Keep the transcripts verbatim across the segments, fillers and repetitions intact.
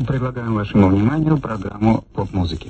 Предлагаем вашему вниманию программу поп-музыки.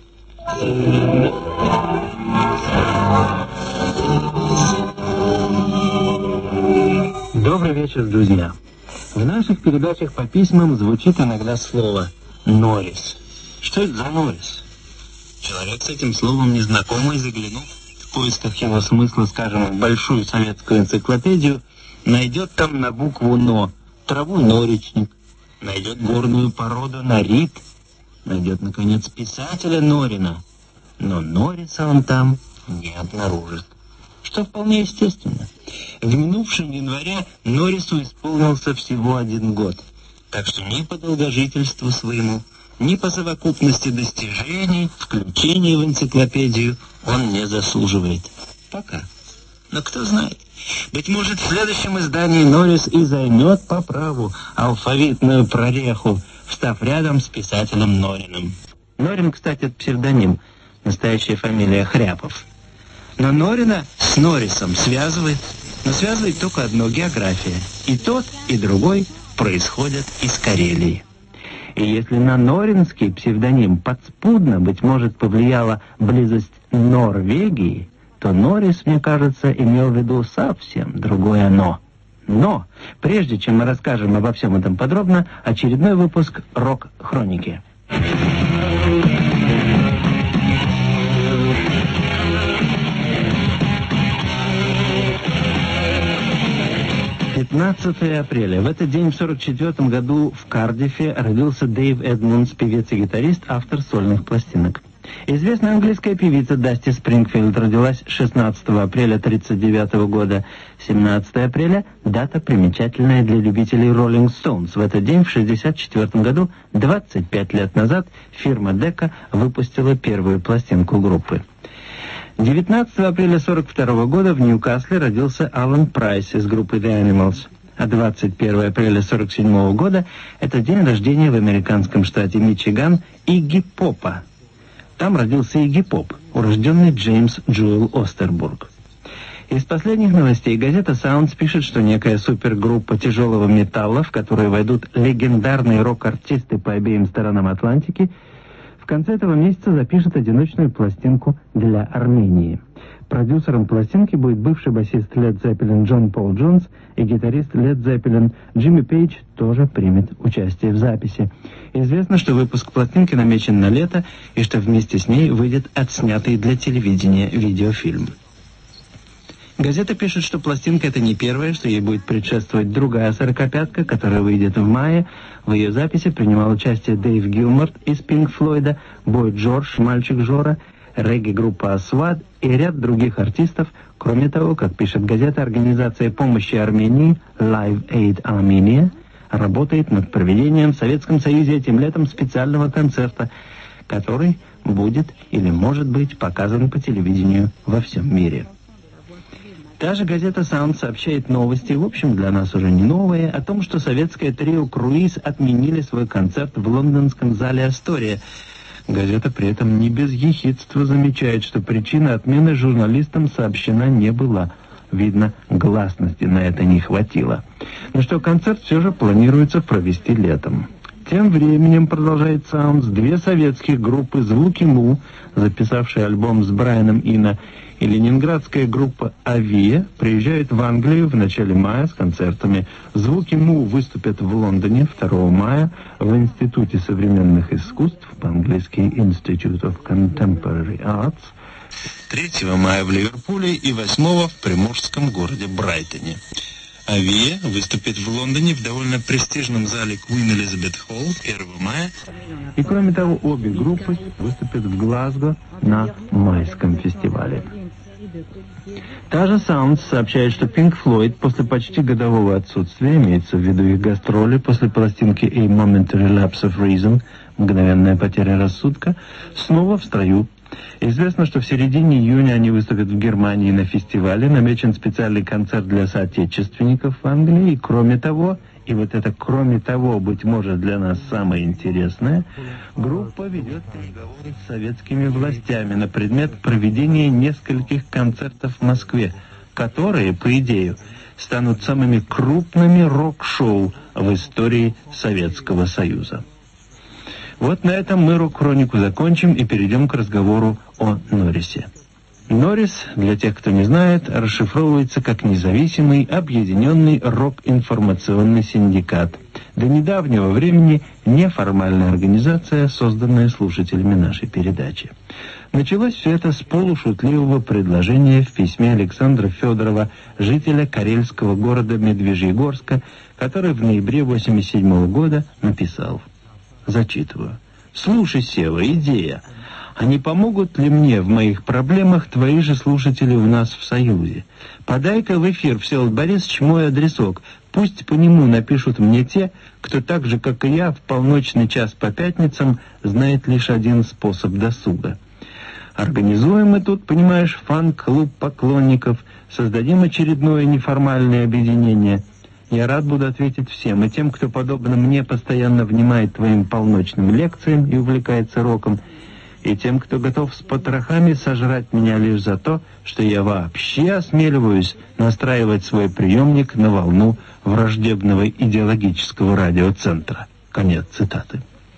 Добрый вечер, друзья. В наших передачах по письмам звучит иногда слово «Норрис». Что это за Норрис? Человек с этим словом незнакомый, заглянув в поисках его смысла, скажем, в большую советскую энциклопедию, найдет там на букву «Но» траву норичник, найдет горную породу норит, найдет, наконец, писателя Норина, но Норриса он там не обнаружит. Что вполне естественно. В минувшем январе Норрису исполнился всего один год, так что ни по долгожительству своему, ни по совокупности достижений, включения в энциклопедию он не заслуживает. Пока. Но кто знает. Быть может, в следующем издании Норрис и займет по праву алфавитную прореху, встав рядом с писателем Нориным. Норин, кстати, это псевдоним, настоящая фамилия Хряпов. Но Норина с Норрисом связывает, но связывает только одно — география. И тот, и другой происходят из Карелии. И если на норинский псевдоним подспудно, быть может, повлияла близость Норвегии, то Норрис, мне кажется, имел в виду совсем другое «но». Но, прежде чем мы расскажем обо всем этом подробно, очередной выпуск «Рок-хроники». пятнадцатое апреля. В этот день в сорок четвёртом году в Кардифе родился Дэйв Эдмундс, певец и гитарист, автор сольных пластинок. Известная английская певица Дасти Спрингфилд родилась шестнадцатого апреля тридцать девятого года. семнадцатое апреля – дата, примечательная для любителей Rolling Stones. В этот день, в шестьдесят четвёртом году, двадцать пять лет назад, фирма Дека выпустила первую пластинку группы. девятнадцатого апреля сорок второго года в Ньюкасле родился Алан Прайс из группы The Animals. А двадцать первого апреля сорок седьмого года – это день рождения в американском штате Мичиган Игги Попа. Там родился Игги Поп, урожденный Джеймс Джоэл Остербург. Из последних новостей газета Sounds пишет, что некая супергруппа тяжелого металла, в которую войдут легендарные рок-артисты по обеим сторонам Атлантики, в конце этого месяца запишет одиночную пластинку для Армении. Продюсером пластинки будет бывший басист Led Zeppelin Джон Пол Джонс, и гитарист Led Zeppelin Джимми Пейдж тоже примет участие в записи. Известно, что выпуск пластинки намечен на лето, и что вместе с ней выйдет отснятый для телевидения видеофильм. Газета пишет, что пластинка — это не первая, что ей будет предшествовать другая сорокопятка, которая выйдет в мае. В ее записи принимал участие Дэйв Гилморт из Пинк Флойда, Бой Джордж, мальчик Жора, регги-группа «Асвад» и ряд других артистов. Кроме того, как пишет газета, организация помощи Армении Live Aid Armenia работает над проведением в Советском Союзе этим летом специального концерта, который будет или может быть показан по телевидению во всем мире. Та же газета «Саунд» сообщает новости, в общем, для нас уже не новые, о том, что советское трио «Круиз» отменили свой концерт в лондонском зале «Астория». Газета при этом не без ехидства замечает, что причина отмены журналистам сообщена не была. Видно, гласности на это не хватило. Но что концерт все же планируется провести летом. Тем временем, продолжает Sounds, две советские группы «Звуки Му», записавшие альбом с Брайаном Ино, и ленинградская группа «Авиа» приезжают в Англию в начале мая с концертами. «Звуки Му» выступят в Лондоне второго мая в Институте современных искусств, по-английски Institute of Contemporary Arts, третьего мая в Ливерпуле и восьмого в приморском городе Брайтоне. «Авиа» выступит в Лондоне в довольно престижном зале Queen Elizabeth Hall первого мая. И кроме того, обе группы выступят в Глазго на майском фестивале. Та же Sounds сообщает, что Pink Floyd после почти годового отсутствия, имеется в виду их гастроли, после пластинки A Momentary Lapse of Reason, мгновенная потеря рассудка, снова в строю. Известно, что в середине июня они выступят в Германии на фестивале, намечен специальный концерт для соотечественников в Англии, и кроме того, и вот это кроме того, быть может, для нас самое интересное, группа ведет переговоры с советскими властями на предмет проведения нескольких концертов в Москве, которые, по идее, станут самыми крупными рок-шоу в истории Советского Союза. Вот на этом мы рок-хронику закончим и перейдем к разговору о Норрисе. Норрис, для тех, кто не знает, расшифровывается как независимый, объединенный рок-информационный синдикат. До недавнего времени неформальная организация, созданная слушателями нашей передачи. Началось все это с полушутливого предложения в письме Александра Федорова, жителя карельского города Медвежьегорска, который в ноябре восемьдесят седьмого года написал. Зачитываю. «Слушай, Сева, идея. А не помогут ли мне в моих проблемах твои же слушатели у нас в Союзе? Подай-ка в эфир, Всеволод Борисович, мой адресок. Пусть по нему напишут мне те, кто так же, как и я, в полночный час по пятницам знает лишь один способ досуга. Организуем мы тут, понимаешь, фан-клуб поклонников, создадим очередное неформальное объединение. Я рад буду ответить всем, и тем, кто, подобно мне, постоянно внимает твоим полночным лекциям и увлекается роком, и тем, кто готов с потрохами сожрать меня лишь за то, что я вообще осмеливаюсь настраивать свой приемник на волну враждебного идеологического радиоцентра». Конец цитаты.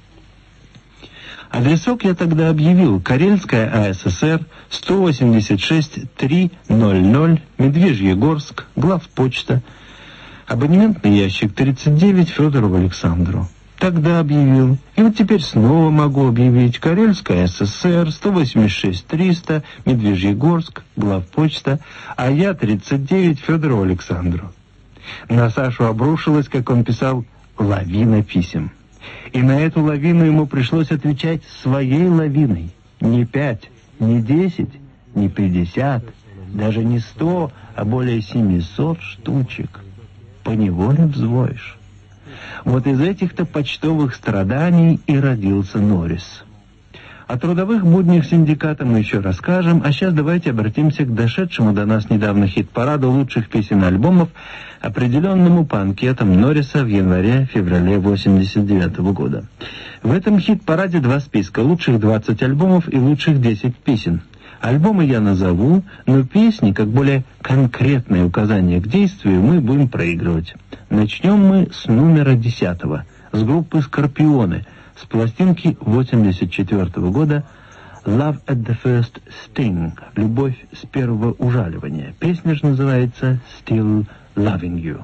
Адресок я тогда объявил. Карельская АССР, сто восемьдесят шесть триста, Медвежьегорск, главпочта, абонементный ящик тридцать девять, Федорову Александру. Тогда объявил. И вот теперь снова могу объявить. Карельская ССР, сто восемьдесят шесть триста, Медвежьегорск, главпочта, а я тридцать девять, Федорову Александру. На Сашу обрушилась, как он писал, лавина писем. И на эту лавину ему пришлось отвечать своей лавиной. Не пять, не десять, не пятьдесят, даже не сто, а более семисот штучек. Поневоле взвоишь. Вот из этих-то почтовых страданий и родился Норрис. О трудовых буднях синдиката мы еще расскажем, а сейчас давайте обратимся к дошедшему до нас недавно хит-параду лучших песен и альбомов, определенному по анкетам Норриса в январе-феврале восемьдесят девятого года. В этом хит-параде два списка: лучших двадцать альбомов и лучших десять песен. Альбомы я назову, но песни, как более конкретное указание к действию, мы будем проигрывать. Начнем мы с номера десятого, с группы «Скорпионы», с пластинки восемьдесят четвёртого года «Love at the First Sting» — «Любовь с первого ужаливания». Песня же называется «Still Loving You».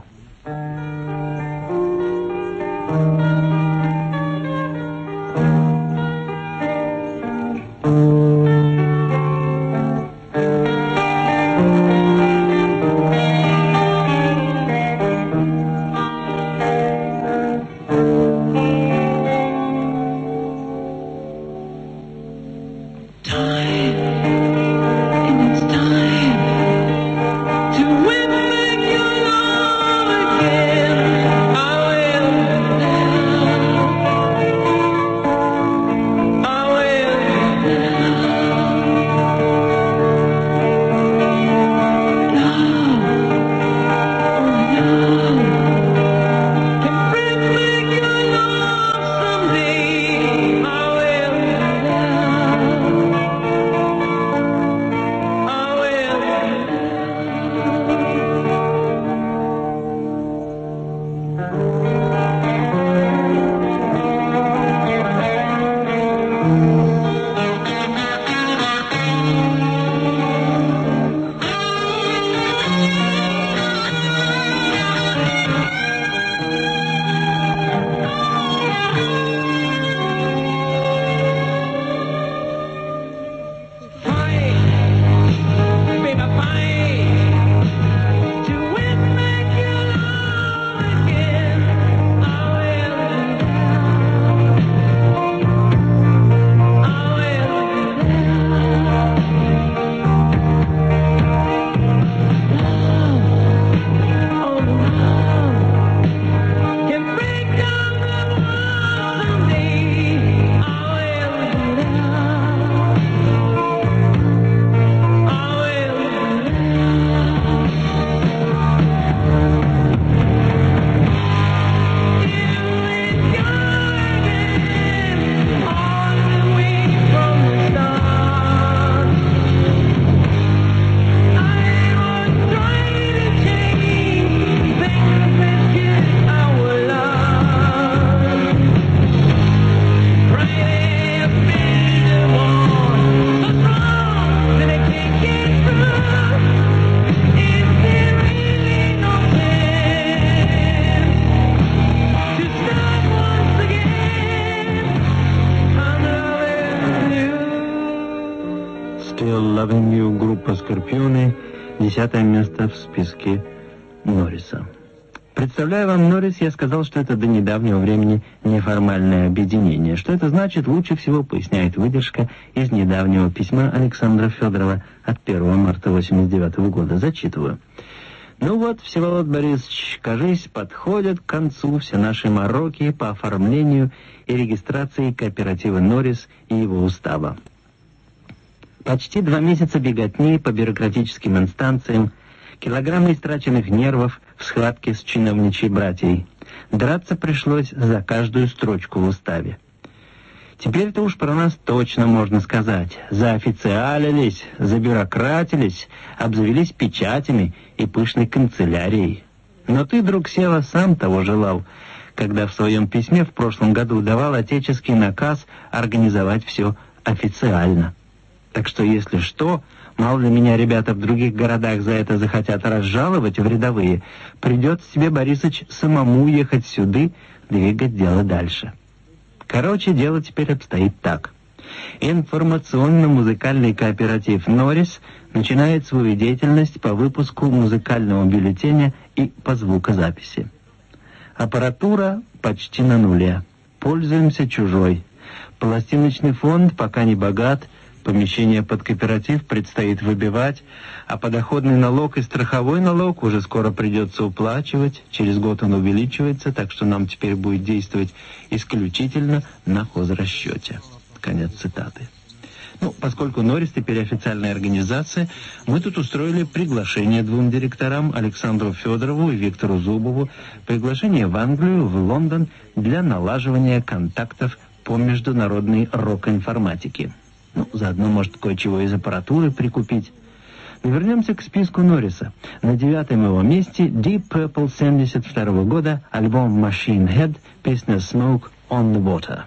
Again, I will Loving You, группа Скорпионы, десятое место в списке Норриса. Представляя вам Норрис, я сказал, что это до недавнего времени неформальное объединение. Что это значит, лучше всего поясняет выдержка из недавнего письма Александра Федорова от первого марта восемьдесят девятого года. Зачитываю. Ну вот, Всеволод Борисович, кажись, подходят к концу все наши мороки по оформлению и регистрации кооператива «Норрис» и его устава. Почти два месяца беготни по бюрократическим инстанциям, килограммы истраченных нервов в схватке с чиновничьей братьей. Драться пришлось за каждую строчку в уставе. Теперь-то уж про нас точно можно сказать. Заофициалились, забюрократились, обзавелись печатями и пышной канцелярией. Но ты, друг Сева, сам того желал, когда в своем письме в прошлом году давал отеческий наказ организовать все официально. Так что, если что, мало ли меня ребята в других городах за это захотят разжаловать в рядовые, придется тебе, Борисыч, самому ехать сюда, двигать дело дальше. Короче, дело теперь обстоит так. Информационно-музыкальный кооператив «Норрис» начинает свою деятельность по выпуску музыкального бюллетеня и по звукозаписи. Аппаратура почти на нуле. Пользуемся чужой. Пластиночный фонд пока не богат, помещение под кооператив предстоит выбивать, а подоходный налог и страховой налог уже скоро придется уплачивать, через год он увеличивается, так что нам теперь будет действовать исключительно на хозрасчете. Конец цитаты. Ну, поскольку «Норрис» теперь официальная организация, мы тут устроили приглашение двум директорам, Александру Федорову и Виктору Зубову, приглашение в Англию, в Лондон, для налаживания контактов по международной рок-информатике. Ну, заодно, может, кое-чего из аппаратуры прикупить. Но вернемся к списку Норриса. На девятом его месте Deep Purple семьдесят второго года, альбом Machine Head, песня Smoke on the Water.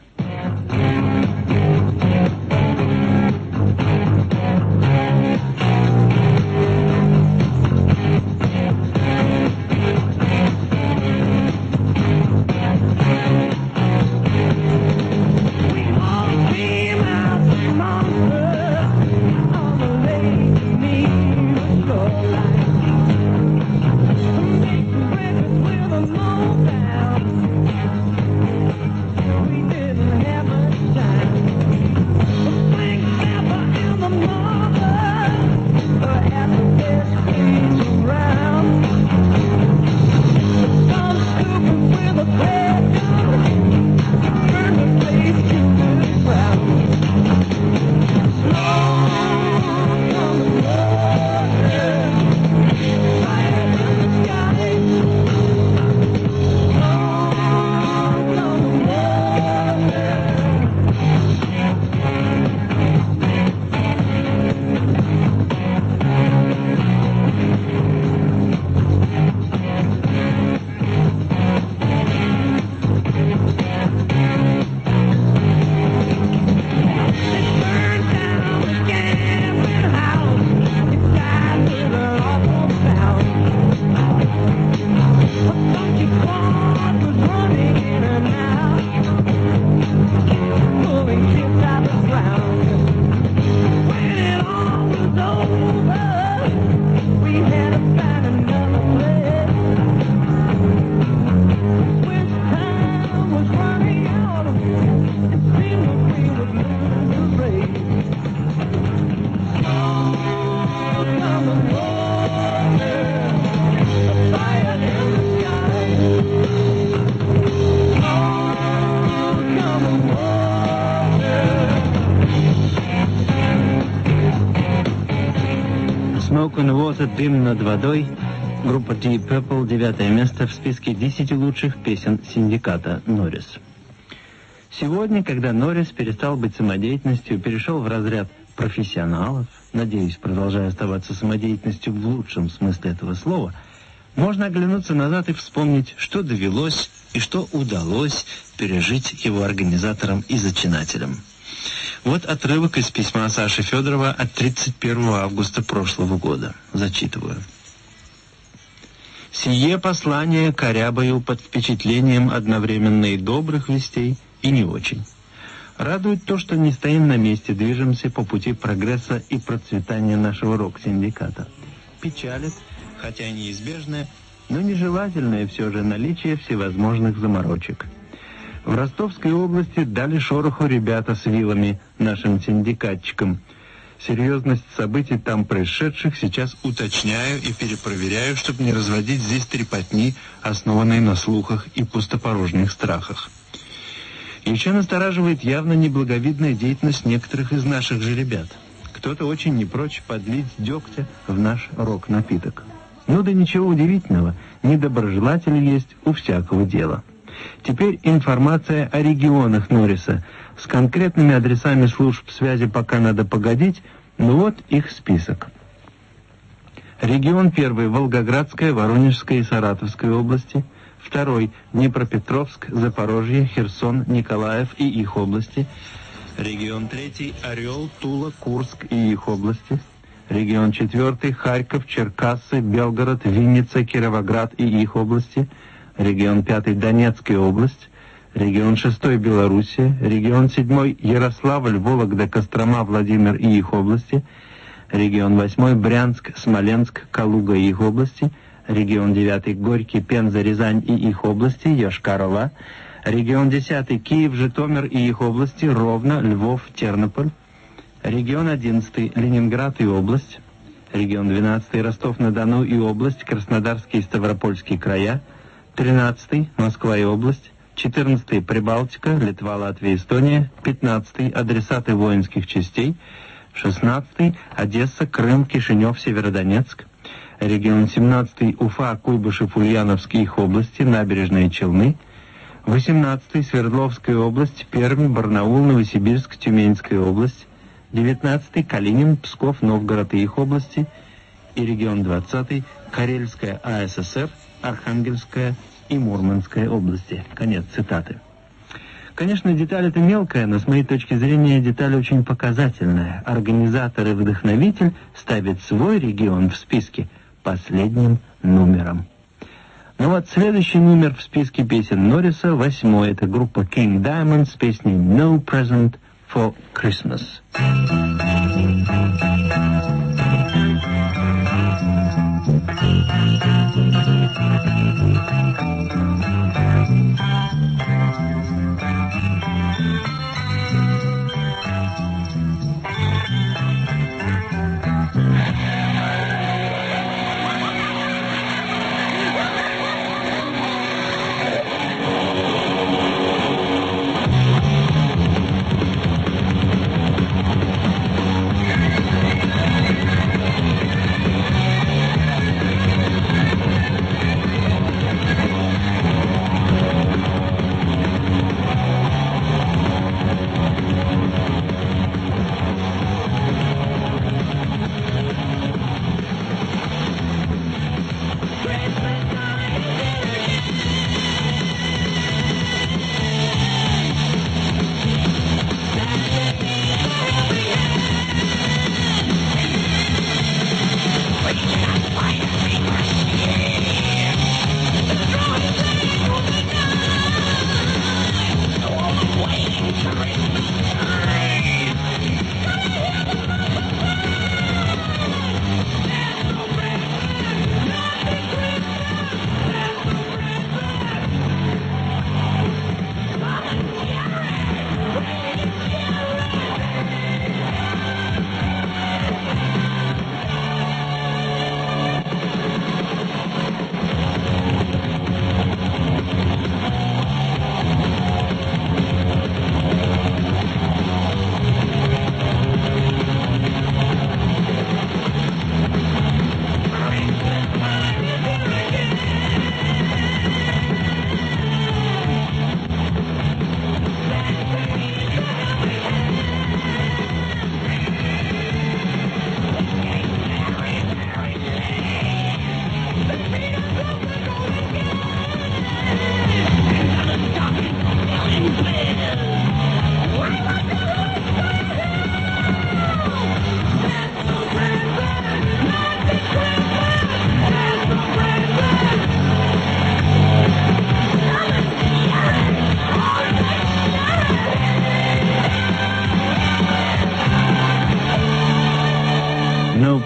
Smoke on the Water, дым над водой, группа Deep Purple, девятое место в списке десяти лучших песен синдиката «Норрис». Сегодня, когда «Норрис» перестал быть самодеятельностью, перешел в разряд профессионалов, надеюсь, продолжая оставаться самодеятельностью в лучшем смысле этого слова, можно оглянуться назад и вспомнить, что довелось и что удалось пережить его организаторам и зачинателям. Вот отрывок из письма Саши Федорова от тридцать первого августа прошлого года. Зачитываю. «Сие послание корябаю под впечатлением одновременно и добрых вестей, и не очень. Радует то, что не стоим на месте, движемся по пути прогресса и процветания нашего рок-синдиката. Печалит, хотя неизбежное, но нежелательное все же наличие всевозможных заморочек. В Ростовской области дали шороху ребята с вилами нашим синдикатчикам. Серьезность событий там происшедших сейчас уточняю и перепроверяю, чтобы не разводить здесь трепотни, основанной на слухах и пустопорожних страхах. Еще настораживает явно неблаговидная деятельность некоторых из наших же ребят. Кто-то очень не прочь подлить дегтя в наш рок-напиток. Ну да ничего удивительного, недоброжелатели есть у всякого дела. Теперь информация о регионах Норриса. С конкретными адресами служб связи пока надо погодить, но вот их список. Регион первый – Волгоградская, Воронежская и Саратовская области. Второй – Днепропетровск, Запорожье, Херсон, Николаев и их области. Регион третий – Орел, Тула, Курск и их области. Регион четвертый – Харьков, Черкассы, Белгород, Винница, Кировоград и их области. Регион пятый – Донецкая область. Регион шестой – Белоруссия. Регион седьмой – Ярославль, Вологда, Кострома, Владимир и их области. Регион восьмой – Брянск, Смоленск, Калуга и их области. Регион девятый – Горький, Пенза, Рязань и их области, Йошкар-Ола. Регион десятый – Киев, Житомир и их области, Ровно, Львов, Тернополь. Регион одиннадцатый – Ленинград и область. Регион двенадцатый – Ростов-на-Дону и область, Краснодарский и Ставропольский края. тринадцатый – Москва и область. четырнадцатый – Прибалтика, Литва, Латвия, Эстония. пятнадцатый – адресаты воинских частей. шестнадцатый – Одесса, Крым, Кишинев, Северодонецк. Регион семнадцатый – Уфа, Куйбышев, Ульяновск и их области, Набережные Челны. восемнадцатый – Свердловская область, Пермь, Барнаул, Новосибирск, Тюменская область. девятнадцатый – Калинин, Псков, Новгород и их области. И регион двадцатый – Карельская АССР, Архангельская и Мурманская области. Конец цитаты. Конечно, деталь это мелкая, но с моей точки зрения деталь очень показательная. Организатор и вдохновитель ставит свой регион в списке последним номером. Ну вот, следующий номер в списке песен Норриса, восьмой, это группа King Diamond с песней No Present for Christmas.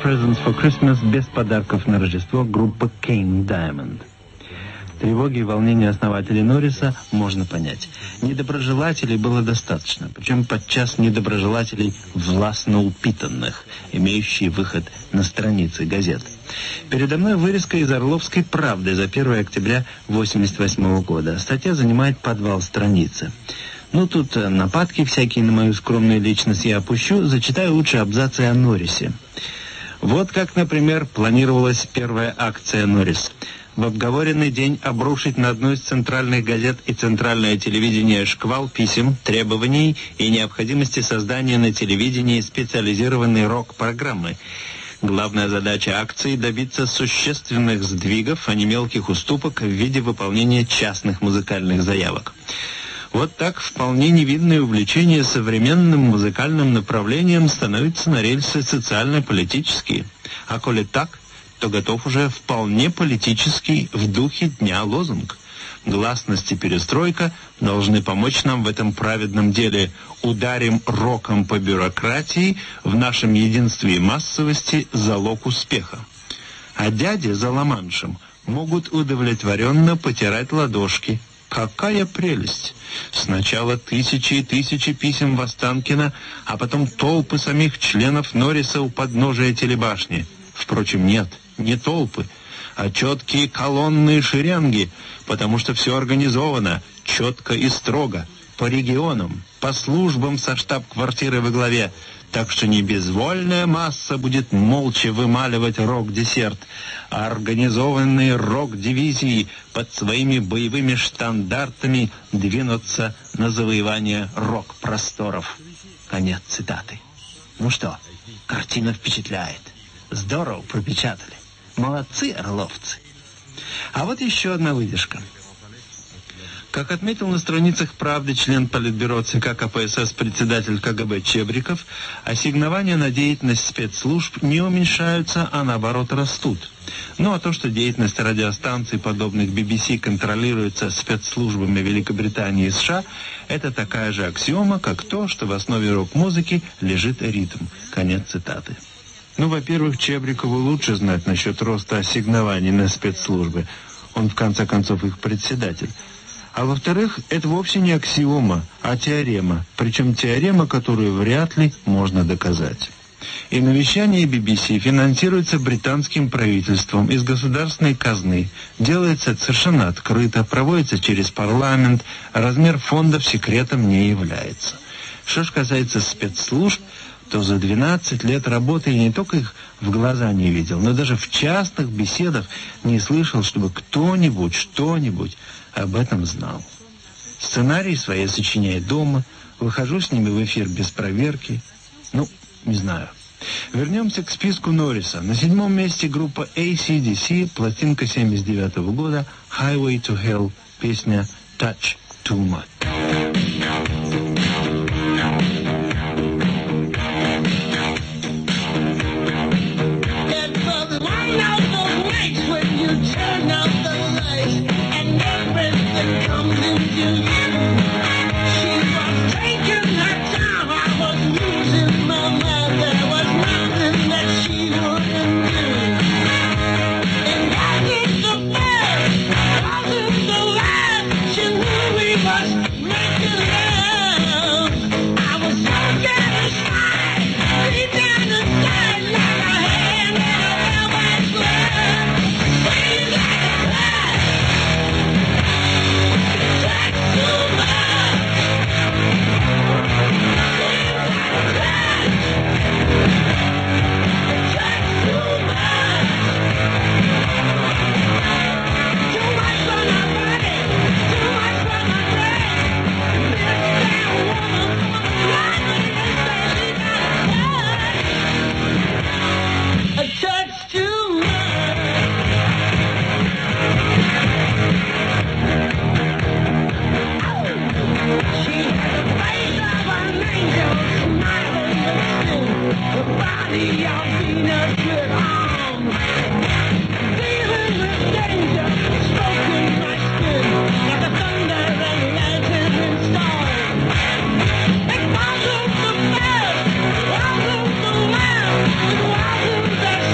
Presents for Christmas без подарков на Рождество группа King Diamond. Тревоги и волнения основателей Норриса можно понять. Недоброжелателей было достаточно, причем подчас недоброжелателей властно упитанных, имеющие выход на страницы газет. Передо мной вырезка из «Орловской правды» за первое октября восемьдесят восьмого года. Статья занимает подвал страницы. Ну, тут нападки всякие на мою скромную личность я опущу, зачитаю лучше абзацы о Норрисе. Вот как, например, планировалась первая акция «Норрис». В обговоренный день обрушить на одну из центральных газет и центральное телевидение шквал писем, требований и необходимости создания на телевидении специализированной рок-программы. Главная задача акции – добиться существенных сдвигов, а не мелких уступок в виде выполнения частных музыкальных заявок. Вот так вполне невинное увлечение современным музыкальным направлением становится на рельсы социально-политические. А коли так, то готов уже вполне политический в духе дня лозунг. Гласность и перестройка должны помочь нам в этом праведном деле. Ударим роком по бюрократии, в нашем единстве и массовости залог успеха. А дяди за Ла-Маншем могут удовлетворенно потирать ладошки. Какая прелесть! Сначала тысячи и тысячи писем в Останкино, а потом толпы самих членов Норриса у подножия телебашни. Впрочем, нет, не толпы, а четкие колонны и шеренги, потому что все организовано, четко и строго, по регионам, по службам со штаб-квартиры во главе, так что не безвольная масса будет молча вымаливать рок-десерт, а организованные рок-дивизии под своими боевыми штандартами двинутся на завоевание рок-просторов. Конец цитаты. Ну что, картина впечатляет. Здорово пропечатали. Молодцы, орловцы. А вот еще одна выдержка. Как отметил на страницах «Правды» член Политбюро ЦК КПСС, председатель КГБ Чебриков, ассигнования на деятельность спецслужб не уменьшаются, а наоборот растут. Ну а то, что деятельность радиостанций, подобных би би си, контролируется спецслужбами Великобритании и США, это такая же аксиома, как то, что в основе рок-музыки лежит ритм. Конец цитаты. Ну, во-первых, Чебрикову лучше знать насчет роста ассигнований на спецслужбы. Он, в конце концов, их председатель. А во-вторых, это вовсе не аксиома, а теорема. Причем теорема, которую вряд ли можно доказать. И навещание би би си финансируется британским правительством из государственной казны. Делается это совершенно открыто, проводится через парламент, размер фондов секретом не является. Что ж касается спецслужб, то за двенадцать лет работы я не только их в глаза не видел, но даже в частных беседах не слышал, чтобы кто-нибудь, что-нибудь об этом знал. Сценарий свои сочиняю дома, выхожу с ними в эфир без проверки. Ну, не знаю. Вернемся к списку Норриса. На седьмом месте группа эй си ди си, пластинка семьдесят девятого года, Highway to Hell, песня Touch Too Much. Thank you.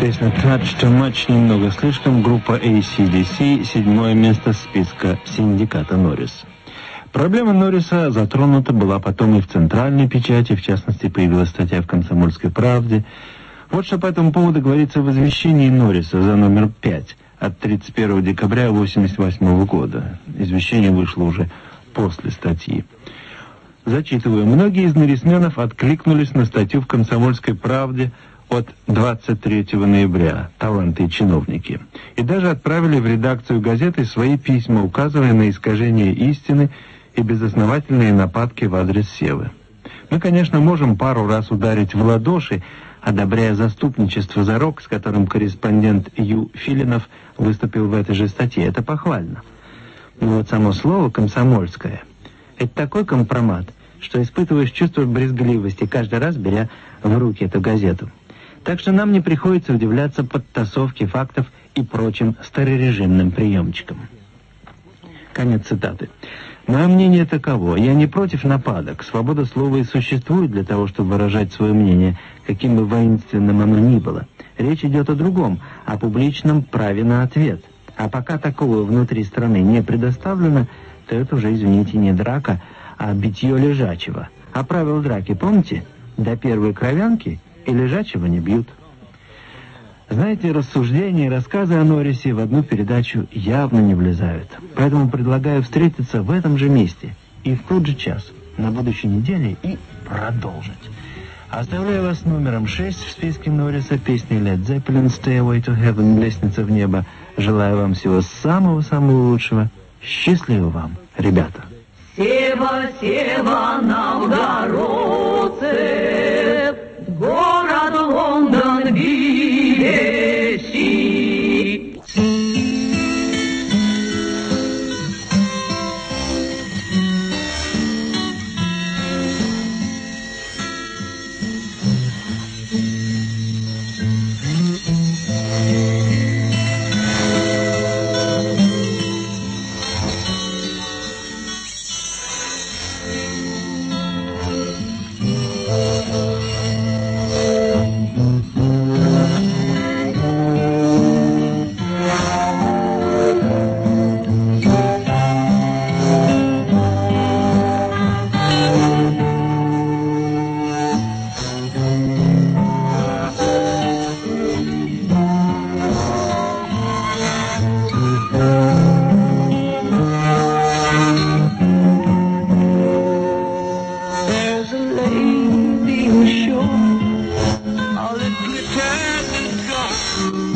Песня «Touch Too Much» немного слишком. Группа эй си ди си, седьмое место списка синдиката Норрис. Проблема Норриса затронута была потом и в центральной печати, в частности, появилась статья в «Комсомольской правде». Вот что по этому поводу говорится в извещении Норриса за номер пять от тридцать первого декабря восемьдесят восьмого года. Извещение вышло уже после статьи. Зачитываю. Многие из норрисменов откликнулись на статью в «Комсомольской правде» от двадцать третьего ноября, таланты и чиновники, и даже отправили в редакцию газеты свои письма, указывая на искажение истины и безосновательные нападки в адрес Севы. Мы, конечно, можем пару раз ударить в ладоши, одобряя заступничество за рок, с которым корреспондент Ю. Филинов выступил в этой же статье. Это похвально. Но вот само слово «комсомольское» — это такой компромат, что испытываешь чувство брезгливости, каждый раз беря в руки эту газету. Так что нам не приходится удивляться подтасовке фактов и прочим старорежимным приемчикам. Конец цитаты. Мое мнение таково. Я не против нападок. Свобода слова и существует для того, чтобы выражать свое мнение, каким бы воинственным оно ни было. Речь идет о другом, о публичном праве на ответ. А пока такого внутри страны не предоставлено, то это уже, извините, не драка, а битье лежачего. А правила драки, помните? До первой кровянки и лежачего не бьют. Знаете, рассуждения и рассказы о Норрисе в одну передачу явно не влезают. Поэтому предлагаю встретиться в этом же месте и в тот же час на будущей неделе и продолжить. Оставляю вас с номером шесть в списке Норриса, песни Led Zeppelin «Stairway to Heaven», «Лестница в небо». Желаю вам всего самого-самого лучшего. Счастливо вам, ребята! Сева, Сева, новгородцы, город Лондон видящий. All that glitters is gone.